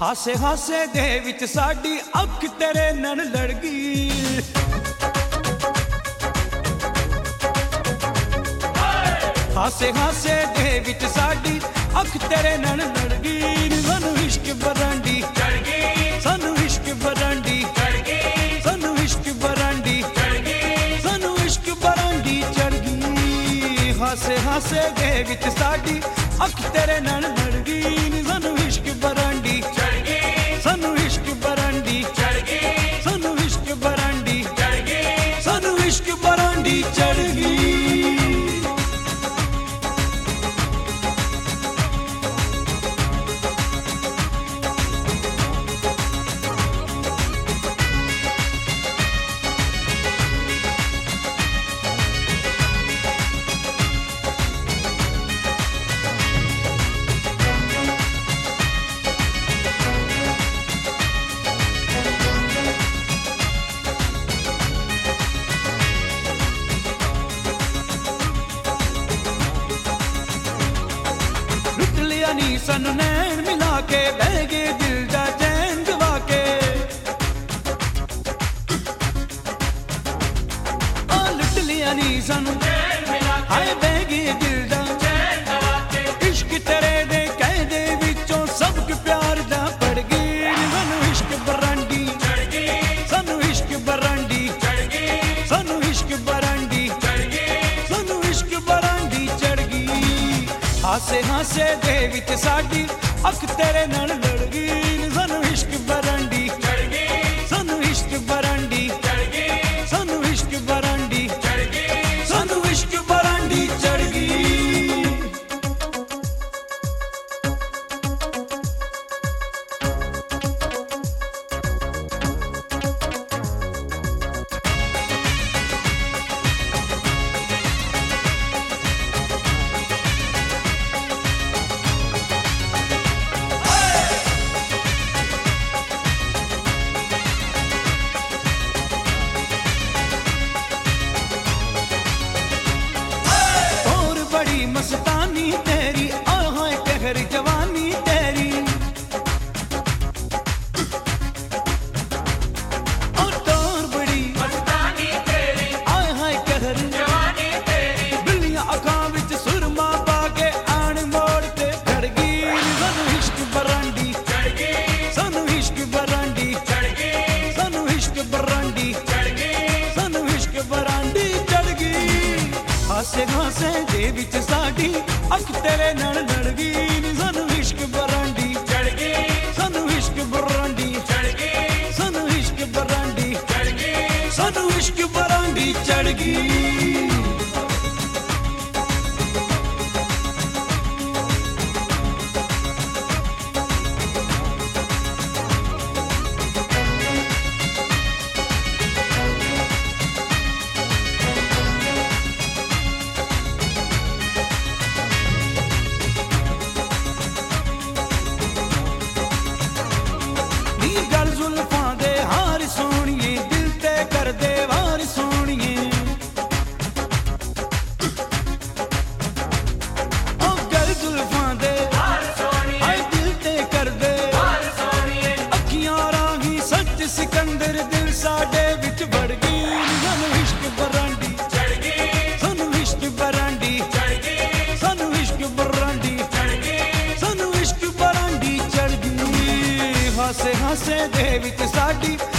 हासे हासे दे विच साडी अख तेरे नाल लड़ गई। हासे हासे दे विच साडी अख तेरे नाल लड़ गई। सानू इश्क बरांडी चढ़ गई, सानू इश्क बरांडी चढ़ गई, सानू इश्क बरांडी चढ़ गई, सानू इश्क बरांडी चढ़ गई। हासे हासे दे विच साडी अख तेरे नाल लड़ गई। सानू इश्क बरांडी चढ़ गई, सानू इश्क बरांडी चढ़ गई, सानू इश्क बरांडी चढ़ गई, सानू इश्क बरांडी चढ़ गई। नी सन नैन मिला के बह गए दिल दा चैन गवा के। ओ लुट लिया नी सन हाय बह गए दिल दा चैन गवा के। इश्क तेरे दे कहदे विचों सबके प्यार दा पड़ गई। सानू इश्क बरांडी चढ़ गई, सानू इश्क बरांडी चढ़ गई, सानू इश्क बरांडी चढ़ गई, सानू इश्क बरांडी चढ़ गई। हासे हासे दे विच साडी अख तेरे नाल लड़ गई। सानू इश्क बरांडी चढ़ गई, सानू इश्क बरांडी चढ़ गई, सानू इश्क बरांडी चढ़ गई, सानू इश्क बरांडी चढ़ गई। मस्तानी तेरी हाय कहर जवानी तेरी, और तोर बड़ी मस्तानी तेरी हाय कहर जवानी तेरी। बिल्लियां अखां विच सुरमा पा के आन मोड़ ते खड़ गई। सानू इश्क बरांडी चढ़ गई, सानू इश्क बरांडी चढ़ गई, सानू इश्क बरांडी चढ़ गई, सानू इश्क बरांडी चढ़ गई। हासे हासे दे विच साडी अख तेरे नाल लड़ गई। सानू इश्क बरांडी चढ़ गई, सानू इश्क बरांडी चढ़ गई, सानू इश्क बरांडी चढ़ गई, सानू इश्क बरांडी चढ़ गई। गल जुल्फां दे हार सोहणिए दिल ते कर दे वार सोहणिए। ओ गल जुल्फां दे हार सोहणिए दिल ते कर दे वार सोहणिए। अखियां राही सच सिकंदर दिल साडे विच वड़ गई। सानू इश्क बरांडी चढ़ गई, सानू इश्क बरांडी चढ़ गई, सानू इश्क बरांडी चढ़ गई, सानू इश्क बरांडी चढ़ गई। हासे हासे दे विच साडी